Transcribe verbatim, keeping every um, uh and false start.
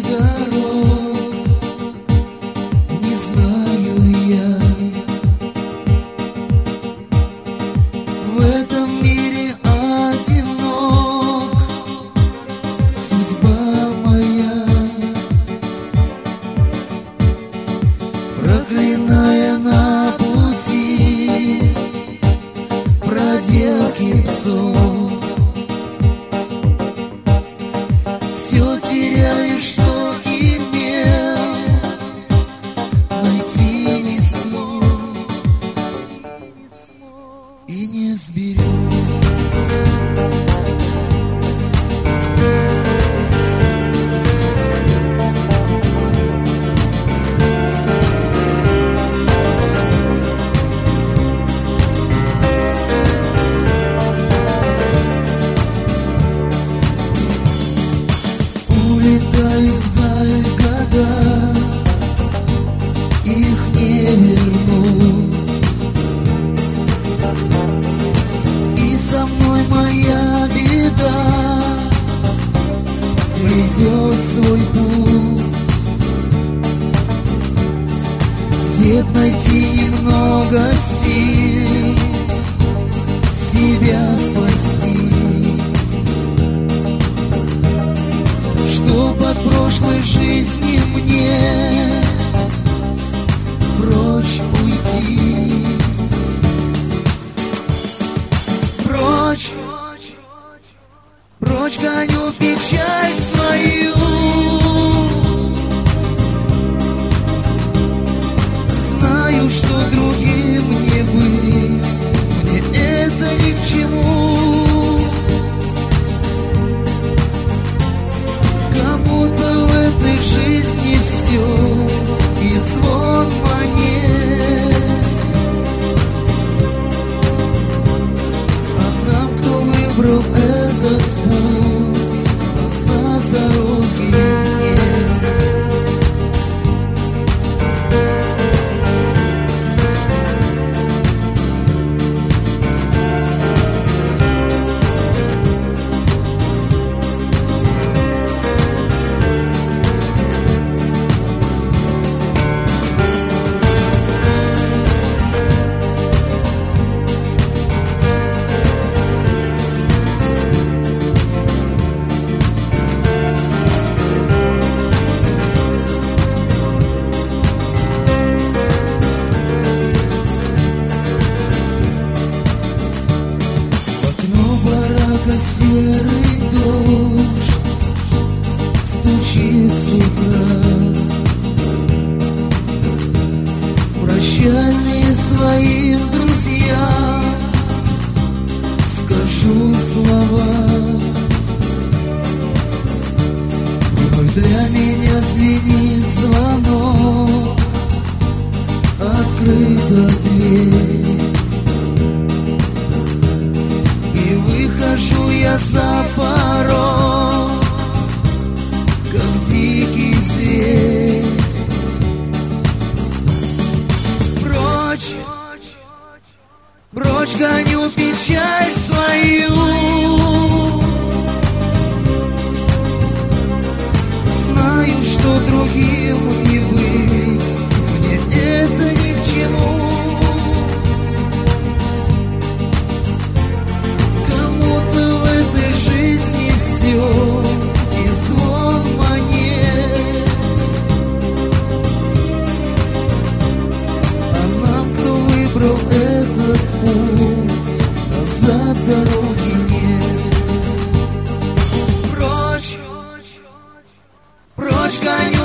дорог не знаю я. В этом мире одинок, судьба моя, проклиная на пути проделки псов. Все теряешь, что имел, найти не смог и не сберег. Улетают вдаль года, их не вернуть. И со мной моя беда идет свой путь. Где-то найти немного сил себя спасти, чтоб от прошлой жизни мне прочь уйти. Прочь, прочь гоню печаль свою. Знаю, что другим не быть, мне это ни к чему. Кому-то в этой жизни все и звон монет, а нам, кто выбрал этот путь, назад дороги нет. Серый дождь стучит с утра, прощальные своим друзьям скажу слова. Вновь для меня звенит звонок, открыта дверь. Выхожу я за порог, как дикий зверь. Прочь, прочь гоню печаль свою. Знаю, что другим не быть, мне это ни к чему. И звон монет, а нам, кто выбрал этот путь, назад дороги нет. Прочь, прочь гоню